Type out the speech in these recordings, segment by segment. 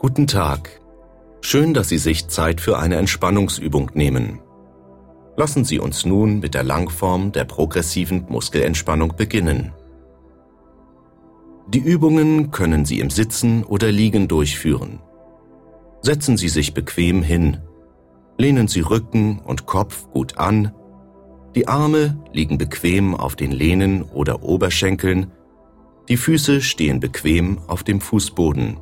Guten Tag. Schön, dass Sie sich Zeit für eine Entspannungsübung nehmen. Lassen Sie uns nun mit der Langform der progressiven Muskelentspannung beginnen. Die Übungen können Sie im Sitzen oder Liegen durchführen. Setzen Sie sich bequem hin. Lehnen Sie Rücken und Kopf gut an. Die Arme liegen bequem auf den Lehnen oder Oberschenkeln. Die Füße stehen bequem auf dem Fußboden.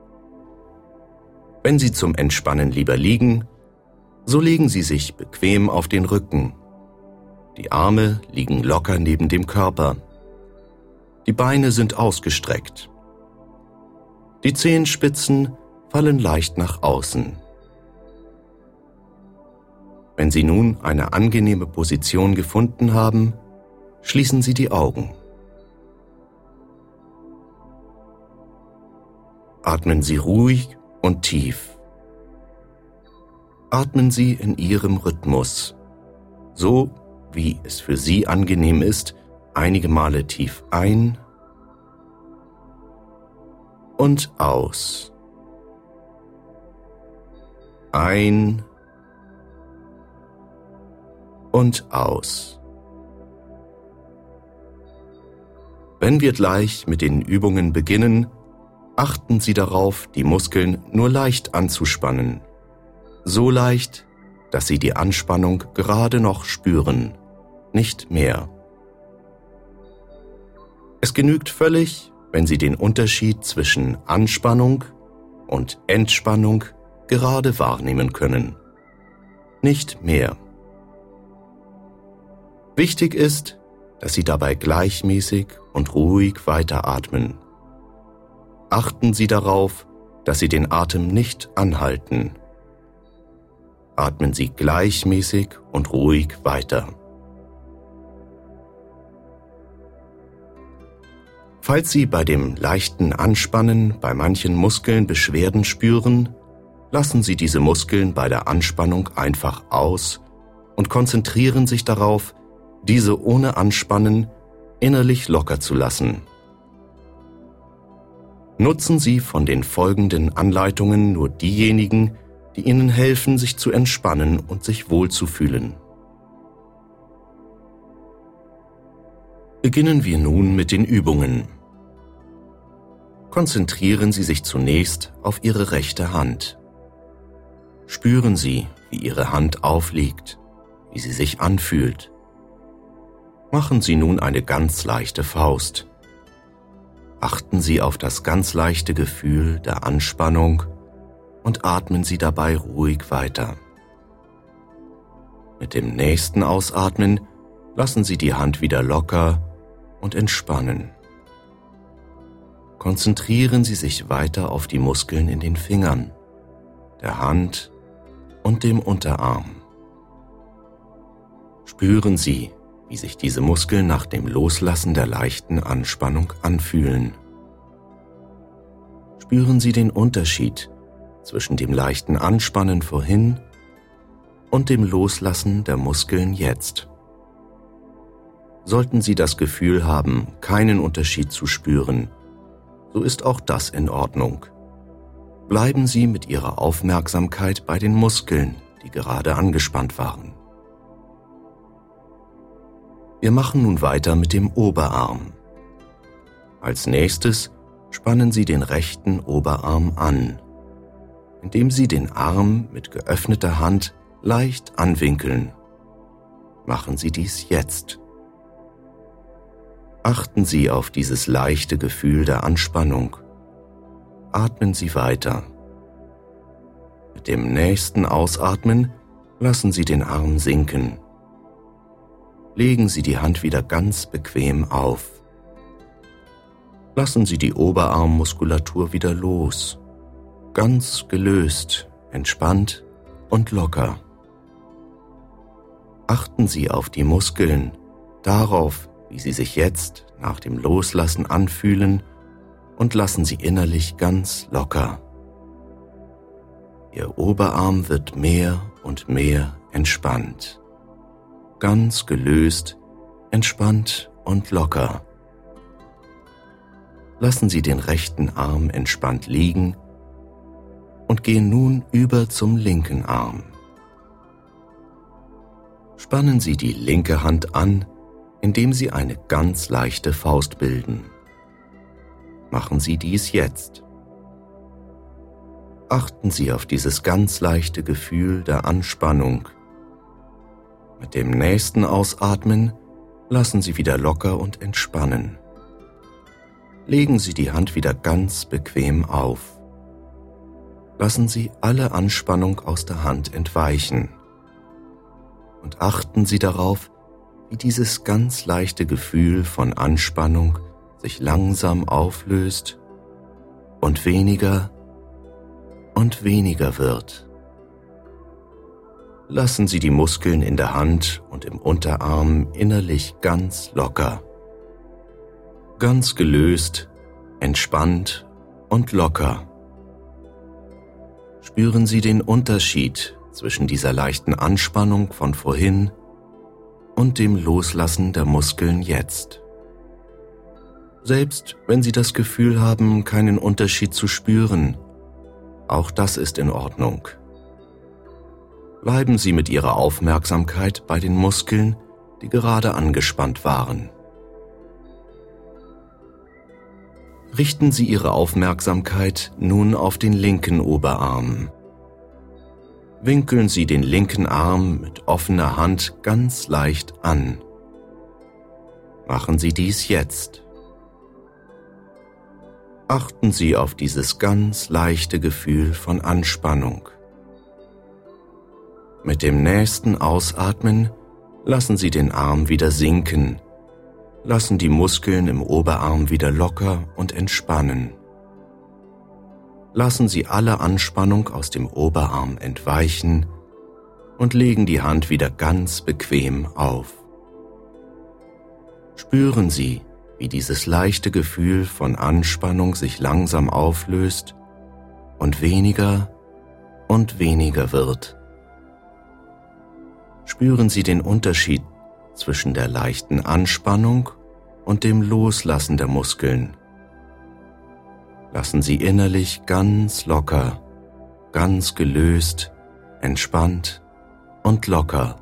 Wenn Sie zum Entspannen lieber liegen, so legen Sie sich bequem auf den Rücken. Die Arme liegen locker neben dem Körper. Die Beine sind ausgestreckt. Die Zehenspitzen fallen leicht nach außen. Wenn Sie nun eine angenehme Position gefunden haben, schließen Sie die Augen. Atmen Sie ruhig und tief. Atmen Sie in Ihrem Rhythmus, so wie es für Sie angenehm ist, einige Male tief ein und aus. Ein und aus. Wenn wir gleich mit den Übungen beginnen, achten Sie darauf, die Muskeln nur leicht anzuspannen. So leicht, dass Sie die Anspannung gerade noch spüren, nicht mehr. Es genügt völlig, wenn Sie den Unterschied zwischen Anspannung und Entspannung gerade wahrnehmen können. Nicht mehr. Wichtig ist, dass Sie dabei gleichmäßig und ruhig weiteratmen. Achten Sie darauf, dass Sie den Atem nicht anhalten. Atmen Sie gleichmäßig und ruhig weiter. Falls Sie bei dem leichten Anspannen bei manchen Muskeln Beschwerden spüren, lassen Sie diese Muskeln bei der Anspannung einfach aus und konzentrieren sich darauf, diese ohne Anspannen innerlich locker zu lassen. Nutzen Sie von den folgenden Anleitungen nur diejenigen, die Ihnen helfen, sich zu entspannen und sich wohlzufühlen. Beginnen wir nun mit den Übungen. Konzentrieren Sie sich zunächst auf Ihre rechte Hand. Spüren Sie, wie Ihre Hand aufliegt, wie sie sich anfühlt. Machen Sie nun eine ganz leichte Faust. Achten Sie auf das ganz leichte Gefühl der Anspannung und atmen Sie dabei ruhig weiter. Mit dem nächsten Ausatmen lassen Sie die Hand wieder locker und entspannen. Konzentrieren Sie sich weiter auf die Muskeln in den Fingern, der Hand und dem Unterarm. Spüren Sie, wie sich diese Muskeln nach dem Loslassen der leichten Anspannung anfühlen. Spüren Sie den Unterschied zwischen dem leichten Anspannen vorhin und dem Loslassen der Muskeln jetzt. Sollten Sie das Gefühl haben, keinen Unterschied zu spüren, so ist auch das in Ordnung. Bleiben Sie mit Ihrer Aufmerksamkeit bei den Muskeln, die gerade angespannt waren. Wir machen nun weiter mit dem Oberarm. Als nächstes spannen Sie den rechten Oberarm an, indem Sie den Arm mit geöffneter Hand leicht anwinkeln. Machen Sie dies jetzt. Achten Sie auf dieses leichte Gefühl der Anspannung. Atmen Sie weiter. Mit dem nächsten Ausatmen lassen Sie den Arm sinken. Legen Sie die Hand wieder ganz bequem auf. Lassen Sie die Oberarmmuskulatur wieder los, ganz gelöst, entspannt und locker. Achten Sie auf die Muskeln, darauf, wie sie sich jetzt nach dem Loslassen anfühlen und lassen Sie innerlich ganz locker. Ihr Oberarm wird mehr und mehr entspannt. Ganz gelöst, entspannt und locker. Lassen Sie den rechten Arm entspannt liegen und gehen nun über zum linken Arm. Spannen Sie die linke Hand an, indem Sie eine ganz leichte Faust bilden. Machen Sie dies jetzt. Achten Sie auf dieses ganz leichte Gefühl der Anspannung. Mit dem nächsten Ausatmen lassen Sie wieder locker und entspannen. Legen Sie die Hand wieder ganz bequem auf. Lassen Sie alle Anspannung aus der Hand entweichen. Und achten Sie darauf, wie dieses ganz leichte Gefühl von Anspannung sich langsam auflöst und weniger wird. Lassen Sie die Muskeln in der Hand und im Unterarm innerlich ganz locker. Ganz gelöst, entspannt und locker. Spüren Sie den Unterschied zwischen dieser leichten Anspannung von vorhin und dem Loslassen der Muskeln jetzt. Selbst wenn Sie das Gefühl haben, keinen Unterschied zu spüren, auch das ist in Ordnung. Bleiben Sie mit Ihrer Aufmerksamkeit bei den Muskeln, die gerade angespannt waren. Richten Sie Ihre Aufmerksamkeit nun auf den linken Oberarm. Winkeln Sie den linken Arm mit offener Hand ganz leicht an. Machen Sie dies jetzt. Achten Sie auf dieses ganz leichte Gefühl von Anspannung. Mit dem nächsten Ausatmen lassen Sie den Arm wieder sinken. Lassen die Muskeln im Oberarm wieder locker und entspannen. Lassen Sie alle Anspannung aus dem Oberarm entweichen und legen die Hand wieder ganz bequem auf. Spüren Sie, wie dieses leichte Gefühl von Anspannung sich langsam auflöst und weniger wird. Spüren Sie den Unterschied zwischen der leichten Anspannung und dem Loslassen der Muskeln. Lassen Sie innerlich ganz locker, ganz gelöst, entspannt und locker.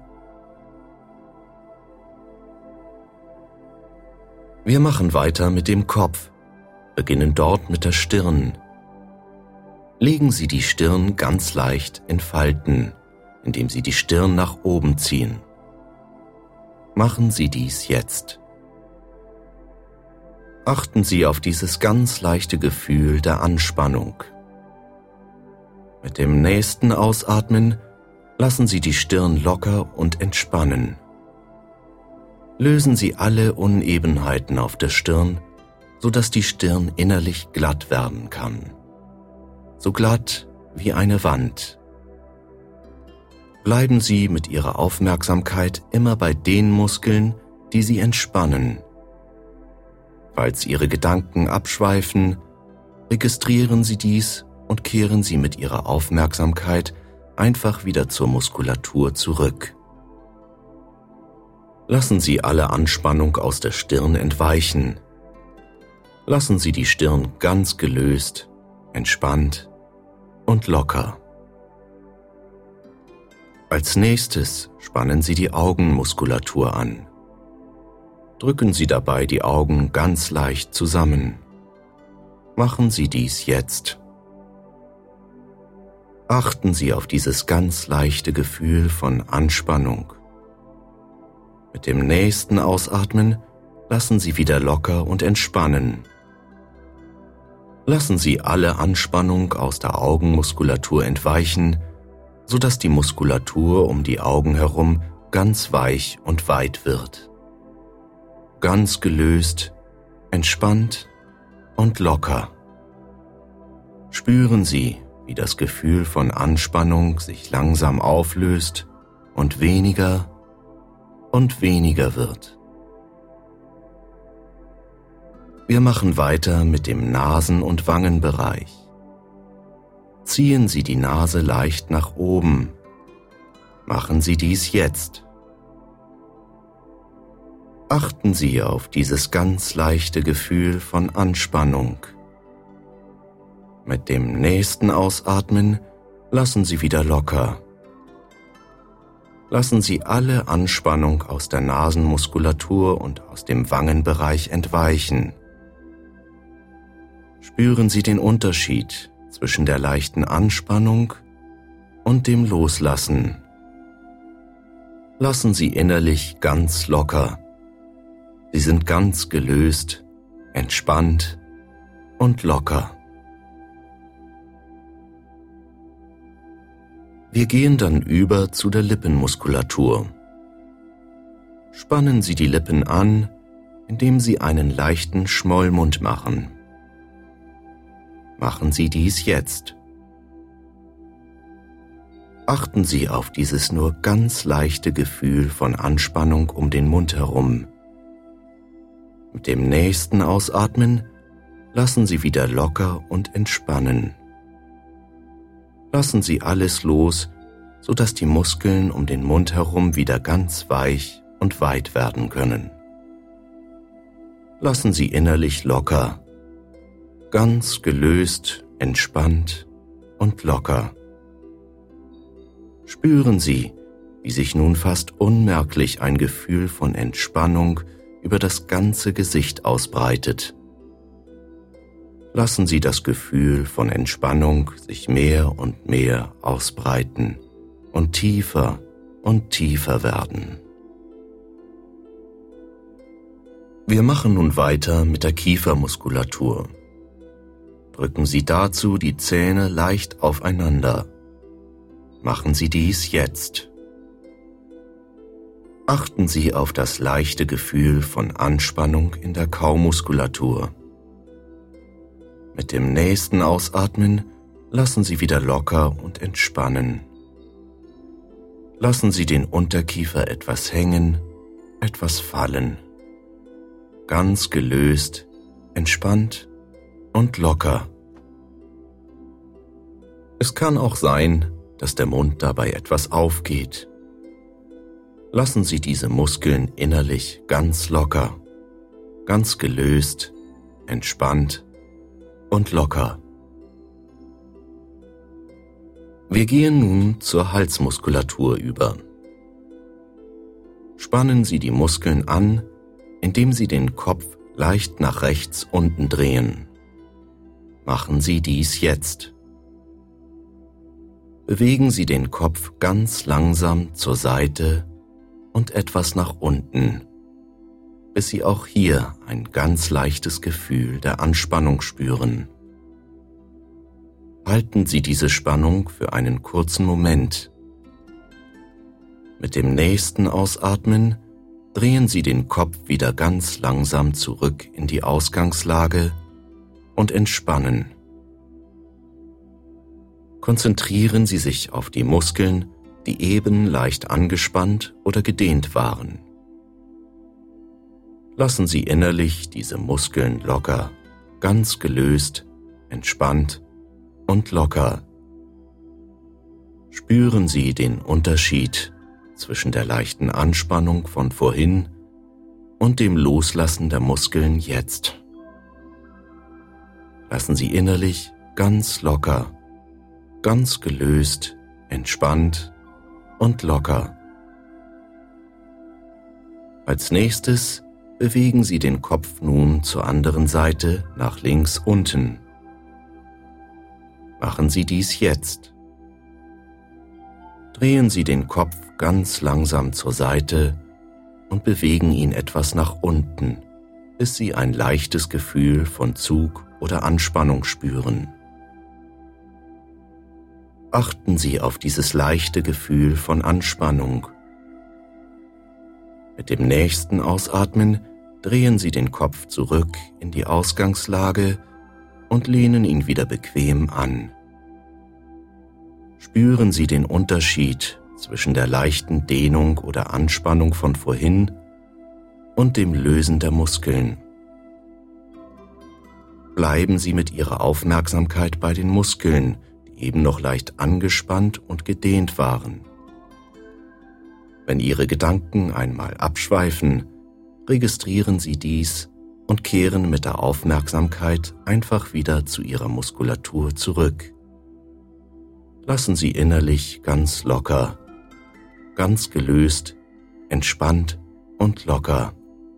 Wir machen weiter mit dem Kopf, beginnen dort mit der Stirn. Legen Sie die Stirn ganz leicht in Falten, indem Sie die Stirn nach oben ziehen. Machen Sie dies jetzt. Achten Sie auf dieses ganz leichte Gefühl der Anspannung. Mit dem nächsten Ausatmen lassen Sie die Stirn locker und entspannen. Lösen Sie alle Unebenheiten auf der Stirn, sodass die Stirn innerlich glatt werden kann. So glatt wie eine Wand. Bleiben Sie mit Ihrer Aufmerksamkeit immer bei den Muskeln, die Sie entspannen. Falls Ihre Gedanken abschweifen, registrieren Sie dies und kehren Sie mit Ihrer Aufmerksamkeit einfach wieder zur Muskulatur zurück. Lassen Sie alle Anspannung aus der Stirn entweichen. Lassen Sie die Stirn ganz gelöst, entspannt und locker. Als nächstes spannen Sie die Augenmuskulatur an. Drücken Sie dabei die Augen ganz leicht zusammen. Machen Sie dies jetzt. Achten Sie auf dieses ganz leichte Gefühl von Anspannung. Mit dem nächsten Ausatmen lassen Sie wieder locker und entspannen. Lassen Sie alle Anspannung aus der Augenmuskulatur entweichen, sodass die Muskulatur um die Augen herum ganz weich und weit wird. Ganz gelöst, entspannt und locker. Spüren Sie, wie das Gefühl von Anspannung sich langsam auflöst und weniger wird. Wir machen weiter mit dem Nasen- und Wangenbereich. Ziehen Sie die Nase leicht nach oben. Machen Sie dies jetzt. Achten Sie auf dieses ganz leichte Gefühl von Anspannung. Mit dem nächsten Ausatmen lassen Sie wieder locker. Lassen Sie alle Anspannung aus der Nasenmuskulatur und aus dem Wangenbereich entweichen. Spüren Sie den Unterschied zwischen der leichten Anspannung und dem Loslassen. Lassen Sie innerlich ganz locker. Sie sind ganz gelöst, entspannt und locker. Wir gehen dann über zu der Lippenmuskulatur. Spannen Sie die Lippen an, indem Sie einen leichten Schmollmund machen. Machen Sie dies jetzt. Achten Sie auf dieses nur ganz leichte Gefühl von Anspannung um den Mund herum. Mit dem nächsten Ausatmen lassen Sie wieder locker und entspannen. Lassen Sie alles los, sodass die Muskeln um den Mund herum wieder ganz weich und weit werden können. Lassen Sie innerlich locker, ganz gelöst, entspannt und locker. Spüren Sie, wie sich nun fast unmerklich ein Gefühl von Entspannung über das ganze Gesicht ausbreitet. Lassen Sie das Gefühl von Entspannung sich mehr und mehr ausbreiten und tiefer werden. Wir machen nun weiter mit der Kiefermuskulatur. Drücken Sie dazu die Zähne leicht aufeinander. Machen Sie dies jetzt. Achten Sie auf das leichte Gefühl von Anspannung in der Kaumuskulatur. Mit dem nächsten Ausatmen lassen Sie wieder locker und entspannen. Lassen Sie den Unterkiefer etwas hängen, etwas fallen. Ganz gelöst, entspannt und locker. Es kann auch sein, dass der Mund dabei etwas aufgeht. Lassen Sie diese Muskeln innerlich ganz locker, ganz gelöst, entspannt und locker. Wir gehen nun zur Halsmuskulatur über. Spannen Sie die Muskeln an, indem Sie den Kopf leicht nach rechts unten drehen. Machen Sie dies jetzt. Bewegen Sie den Kopf ganz langsam zur Seite und etwas nach unten, bis Sie auch hier ein ganz leichtes Gefühl der Anspannung spüren. Halten Sie diese Spannung für einen kurzen Moment. Mit dem nächsten Ausatmen drehen Sie den Kopf wieder ganz langsam zurück in die Ausgangslage und entspannen. Konzentrieren Sie sich auf die Muskeln, die eben leicht angespannt oder gedehnt waren. Lassen Sie innerlich diese Muskeln locker, ganz gelöst, entspannt und locker. Spüren Sie den Unterschied zwischen der leichten Anspannung von vorhin und dem Loslassen der Muskeln jetzt. Lassen Sie innerlich ganz locker, ganz gelöst, entspannt und locker. Als nächstes bewegen Sie den Kopf nun zur anderen Seite nach links unten. Machen Sie dies jetzt. Drehen Sie den Kopf ganz langsam zur Seite und bewegen ihn etwas nach unten, bis Sie ein leichtes Gefühl von Zug oder Anspannung spüren. Achten Sie auf dieses leichte Gefühl von Anspannung. Mit dem nächsten Ausatmen drehen Sie den Kopf zurück in die Ausgangslage und lehnen ihn wieder bequem an. Spüren Sie den Unterschied zwischen der leichten Dehnung oder Anspannung von vorhin und dem Lösen der Muskeln. Bleiben Sie mit Ihrer Aufmerksamkeit bei den Muskeln, die eben noch leicht angespannt und gedehnt waren. Wenn Ihre Gedanken einmal abschweifen, registrieren Sie dies und kehren mit der Aufmerksamkeit einfach wieder zu Ihrer Muskulatur zurück. Lassen Sie innerlich ganz locker, ganz gelöst, entspannt und locker.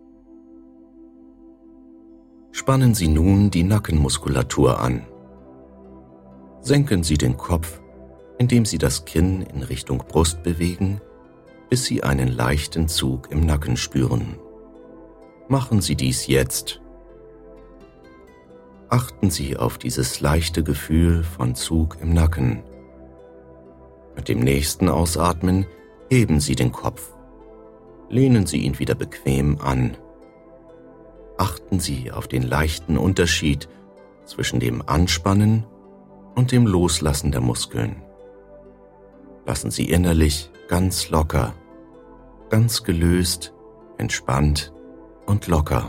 Spannen Sie nun die Nackenmuskulatur an. Senken Sie den Kopf, indem Sie das Kinn in Richtung Brust bewegen, bis Sie einen leichten Zug im Nacken spüren. Machen Sie dies jetzt. Achten Sie auf dieses leichte Gefühl von Zug im Nacken. Mit dem nächsten Ausatmen heben Sie den Kopf. Lehnen Sie ihn wieder bequem an. Achten Sie auf den leichten Unterschied zwischen dem Anspannen und dem Loslassen der Muskeln. Lassen Sie innerlich ganz locker, ganz gelöst, entspannt und locker.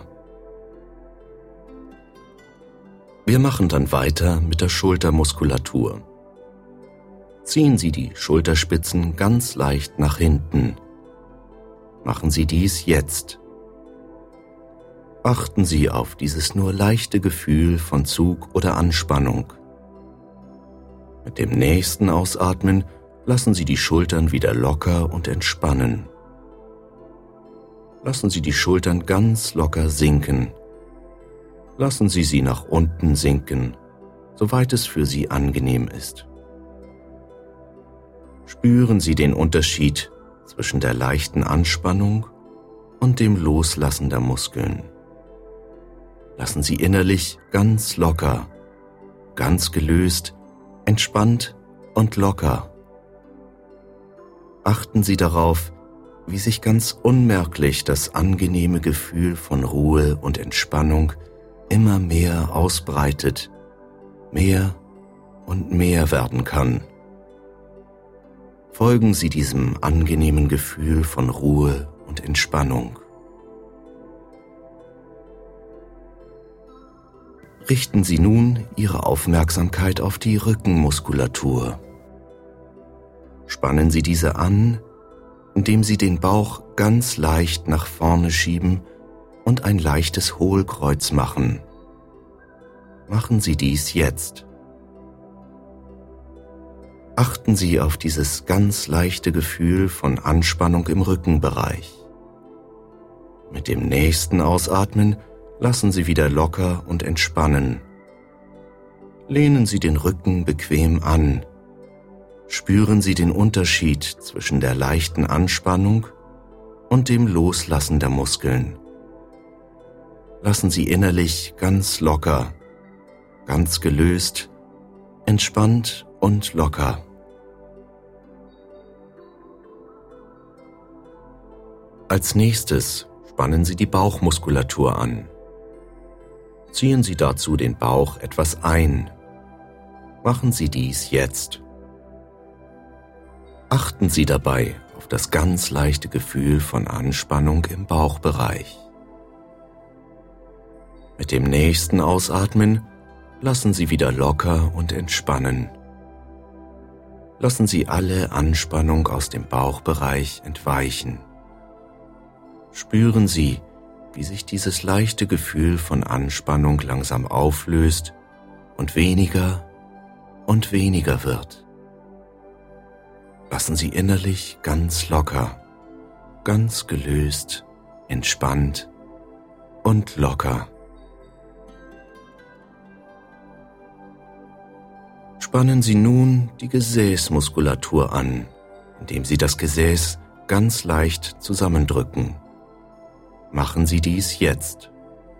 Wir machen dann weiter mit der Schultermuskulatur. Ziehen Sie die Schulterspitzen ganz leicht nach hinten. Machen Sie dies jetzt. Achten Sie auf dieses nur leichte Gefühl von Zug oder Anspannung. Mit dem nächsten Ausatmen lassen Sie die Schultern wieder locker und entspannen. Lassen Sie die Schultern ganz locker sinken. Lassen Sie sie nach unten sinken, soweit es für Sie angenehm ist. Spüren Sie den Unterschied zwischen der leichten Anspannung und dem Loslassen der Muskeln. Lassen Sie innerlich ganz locker, ganz gelöst, entspannt und locker. Achten Sie darauf, wie sich ganz unmerklich das angenehme Gefühl von Ruhe und Entspannung immer mehr ausbreitet, mehr und mehr werden kann. Folgen Sie diesem angenehmen Gefühl von Ruhe und Entspannung. Richten Sie nun Ihre Aufmerksamkeit auf die Rückenmuskulatur. Spannen Sie diese an, indem Sie den Bauch ganz leicht nach vorne schieben und ein leichtes Hohlkreuz machen. Machen Sie dies jetzt. Achten Sie auf dieses ganz leichte Gefühl von Anspannung im Rückenbereich. Mit dem nächsten Ausatmen lassen Sie wieder locker und entspannen. Lehnen Sie den Rücken bequem an. Spüren Sie den Unterschied zwischen der leichten Anspannung und dem Loslassen der Muskeln. Lassen Sie innerlich ganz locker, ganz gelöst, entspannt und locker. Als nächstes spannen Sie die Bauchmuskulatur an. Ziehen Sie dazu den Bauch etwas ein. Machen Sie dies jetzt. Achten Sie dabei auf das ganz leichte Gefühl von Anspannung im Bauchbereich. Mit dem nächsten Ausatmen lassen Sie wieder locker und entspannen. Lassen Sie alle Anspannung aus dem Bauchbereich entweichen. Spüren Sie, wie sich dieses leichte Gefühl von Anspannung langsam auflöst und weniger wird. Lassen Sie innerlich ganz locker, ganz gelöst, entspannt und locker. Spannen Sie nun die Gesäßmuskulatur an, indem Sie das Gesäß ganz leicht zusammendrücken. Machen Sie dies jetzt.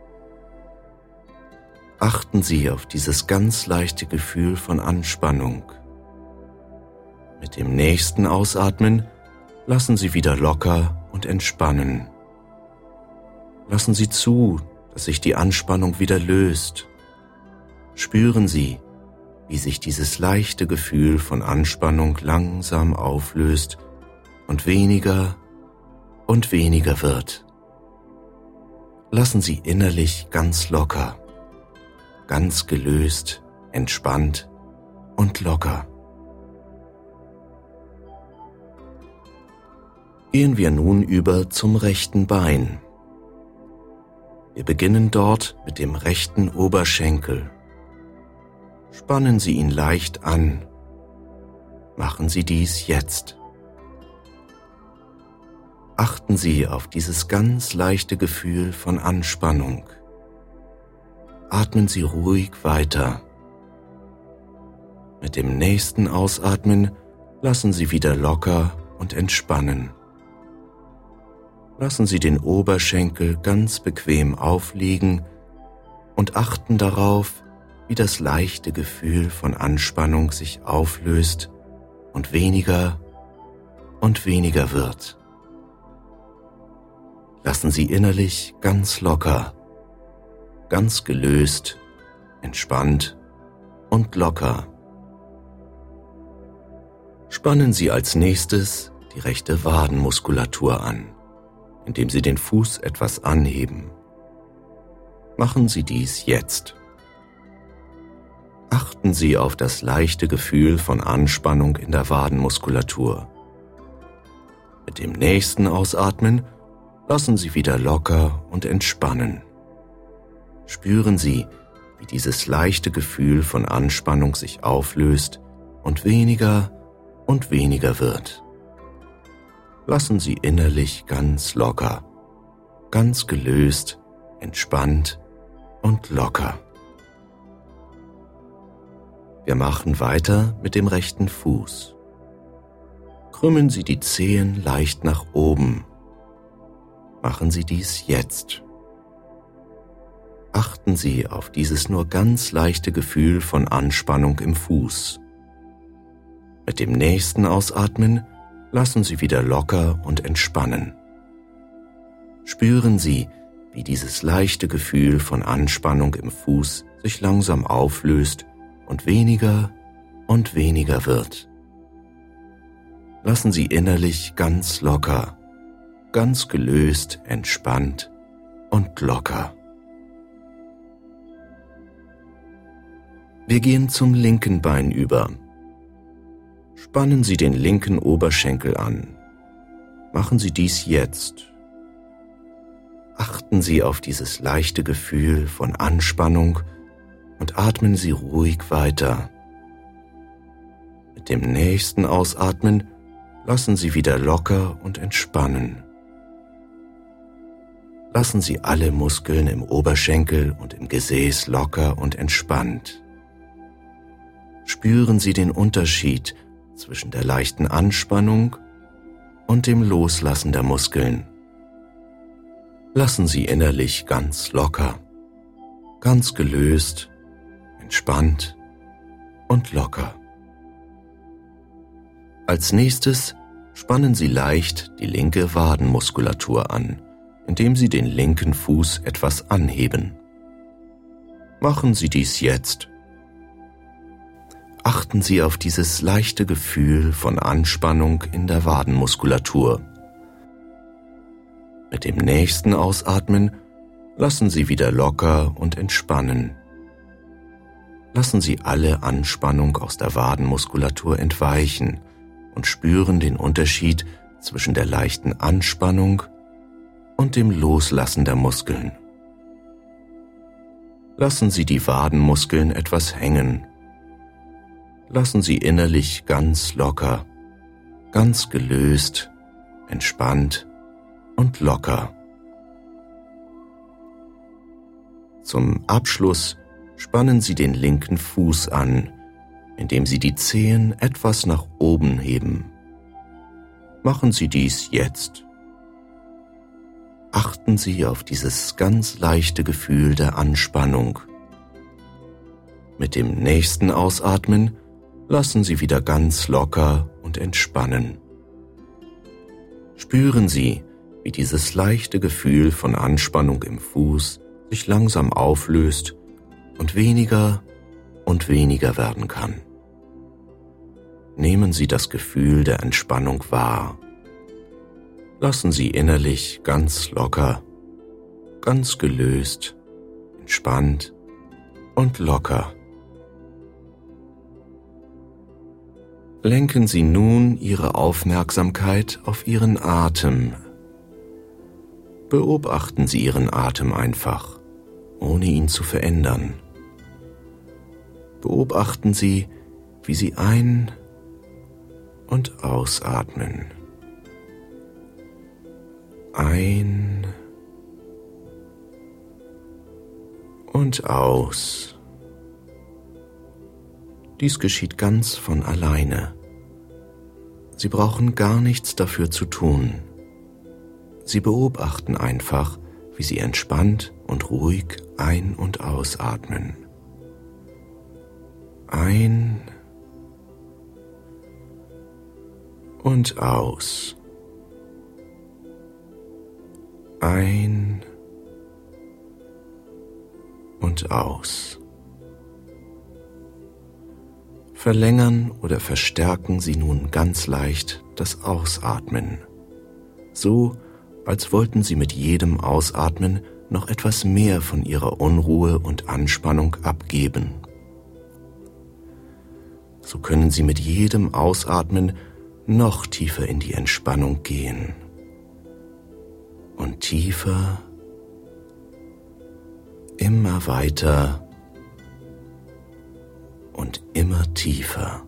Achten Sie auf dieses ganz leichte Gefühl von Anspannung. Mit dem nächsten Ausatmen lassen Sie wieder locker und entspannen. Lassen Sie zu, dass sich die Anspannung wieder löst. Spüren Sie, wie sich dieses leichte Gefühl von Anspannung langsam auflöst und weniger wird. Lassen Sie innerlich ganz locker, ganz gelöst, entspannt und locker. Gehen wir nun über zum rechten Bein. Wir beginnen dort mit dem rechten Oberschenkel. Spannen Sie ihn leicht an. Machen Sie dies jetzt. Achten Sie auf dieses ganz leichte Gefühl von Anspannung. Atmen Sie ruhig weiter. Mit dem nächsten Ausatmen lassen Sie wieder locker und entspannen. Lassen Sie den Oberschenkel ganz bequem aufliegen und achten darauf, wie das leichte Gefühl von Anspannung sich auflöst und weniger wird. Lassen Sie innerlich ganz locker, ganz gelöst, entspannt und locker. Spannen Sie als nächstes die rechte Wadenmuskulatur an, indem Sie den Fuß etwas anheben. Machen Sie dies jetzt. Achten Sie auf das leichte Gefühl von Anspannung in der Wadenmuskulatur. Mit dem nächsten Ausatmen lassen Sie wieder locker und entspannen. Spüren Sie, wie dieses leichte Gefühl von Anspannung sich auflöst und weniger wird. Lassen Sie innerlich ganz locker, ganz gelöst, entspannt und locker. Wir machen weiter mit dem rechten Fuß. Krümmen Sie die Zehen leicht nach oben. Machen Sie dies jetzt. Achten Sie auf dieses nur ganz leichte Gefühl von Anspannung im Fuß. Mit dem nächsten Ausatmen lassen Sie wieder locker und entspannen. Spüren Sie, wie dieses leichte Gefühl von Anspannung im Fuß sich langsam auflöst und weniger wird. Lassen Sie innerlich ganz locker, ganz gelöst, entspannt und locker. Wir gehen zum linken Bein über. Spannen Sie den linken Oberschenkel an. Machen Sie dies jetzt. Achten Sie auf dieses leichte Gefühl von Anspannung und atmen Sie ruhig weiter. Mit dem nächsten Ausatmen lassen Sie wieder locker und entspannen. Lassen Sie alle Muskeln im Oberschenkel und im Gesäß locker und entspannt. Spüren Sie den Unterschied zwischen der leichten Anspannung und dem Loslassen der Muskeln. Lassen Sie innerlich ganz locker, ganz gelöst, entspannt und locker. Als nächstes spannen Sie leicht die linke Wadenmuskulatur an, indem Sie den linken Fuß etwas anheben. Machen Sie dies jetzt. Achten Sie auf dieses leichte Gefühl von Anspannung in der Wadenmuskulatur. Mit dem nächsten Ausatmen lassen Sie wieder locker und entspannen. Lassen Sie alle Anspannung aus der Wadenmuskulatur entweichen und spüren den Unterschied zwischen der leichten Anspannung und dem Loslassen der Muskeln. Lassen Sie die Wadenmuskeln etwas hängen. Lassen Sie innerlich ganz locker, ganz gelöst, entspannt und locker. Zum Abschluss spannen Sie den linken Fuß an, indem Sie die Zehen etwas nach oben heben. Machen Sie dies jetzt. Achten Sie auf dieses ganz leichte Gefühl der Anspannung. Mit dem nächsten Ausatmen lassen Sie wieder ganz locker und entspannen. Spüren Sie, wie dieses leichte Gefühl von Anspannung im Fuß sich langsam auflöst und weniger werden kann. Nehmen Sie das Gefühl der Entspannung wahr. Lassen Sie innerlich ganz locker, ganz gelöst, entspannt und locker. Lenken Sie nun Ihre Aufmerksamkeit auf Ihren Atem. Beobachten Sie Ihren Atem einfach, ohne ihn zu verändern. Beobachten Sie, wie Sie ein- und ausatmen. Ein und aus. Dies geschieht ganz von alleine. Sie brauchen gar nichts dafür zu tun. Sie beobachten einfach, wie Sie entspannt und ruhig ein- und ausatmen. Ein und aus. Ein und aus. Verlängern oder verstärken Sie nun ganz leicht das Ausatmen, so als wollten Sie mit jedem Ausatmen noch etwas mehr von Ihrer Unruhe und Anspannung abgeben. So können Sie mit jedem Ausatmen noch tiefer in die Entspannung gehen. Und tiefer, immer weiter und immer tiefer.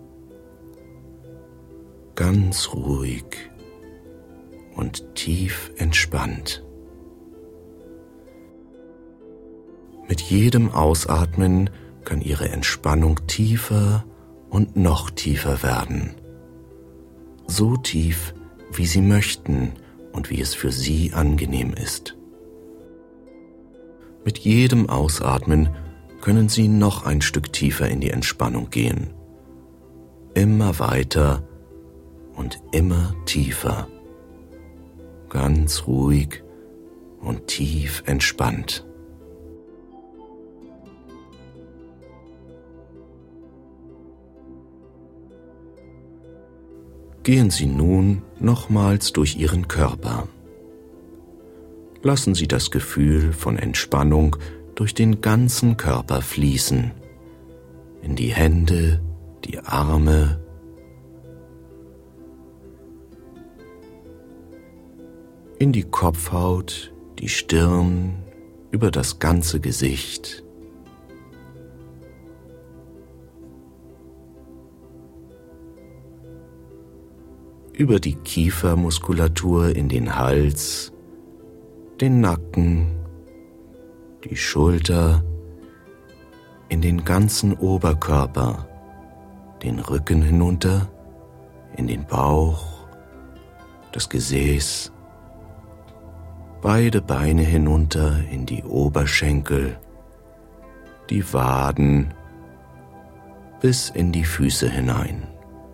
Ganz ruhig und tief entspannt. Mit jedem Ausatmen kann Ihre Entspannung tiefer und noch tiefer werden. So tief, wie Sie möchten und wie es für Sie angenehm ist. Mit jedem Ausatmen können Sie noch ein Stück tiefer in die Entspannung gehen. Immer weiter und immer tiefer. Ganz ruhig und tief entspannt. Gehen Sie nun nochmals durch Ihren Körper. Lassen Sie das Gefühl von Entspannung durch den ganzen Körper fließen. In die Hände, die Arme, in die Kopfhaut, die Stirn, über das ganze Gesicht. Über die Kiefermuskulatur in den Hals, den Nacken, die Schulter, in den ganzen Oberkörper, den Rücken hinunter, in den Bauch, das Gesäß, beide Beine hinunter in die Oberschenkel, die Waden bis in die Füße hinein.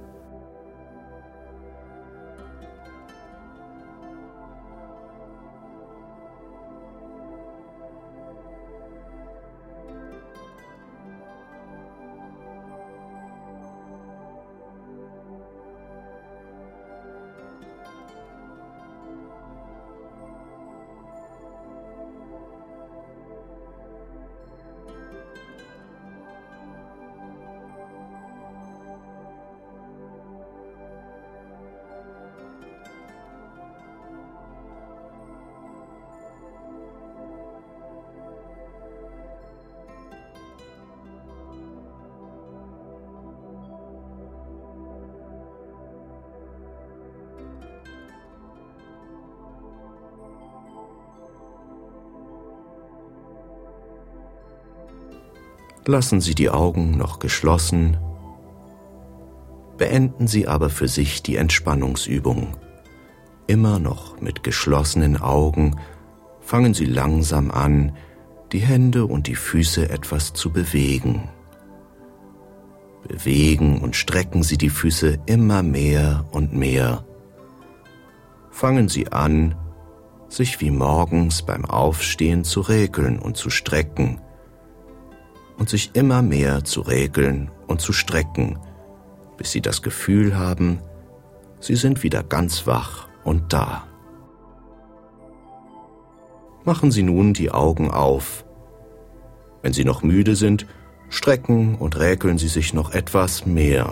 Lassen Sie die Augen noch geschlossen, beenden Sie aber für sich die Entspannungsübung. Immer noch mit geschlossenen Augen fangen Sie langsam an, die Hände und die Füße etwas zu bewegen. Bewegen und strecken Sie die Füße immer mehr und mehr. Fangen Sie an, sich wie morgens beim Aufstehen zu räkeln und zu strecken und sich immer mehr zu räkeln und zu strecken, bis Sie das Gefühl haben, Sie sind wieder ganz wach und da. Machen Sie nun die Augen auf. Wenn Sie noch müde sind, strecken und räkeln Sie sich noch etwas mehr.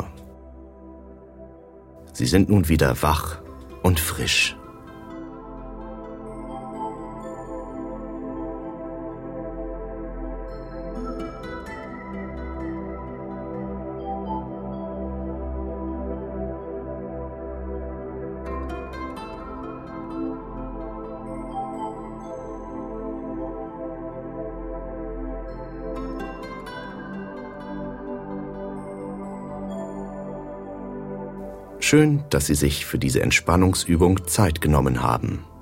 Sie sind nun wieder wach und frisch. Schön, dass Sie sich für diese Entspannungsübung Zeit genommen haben.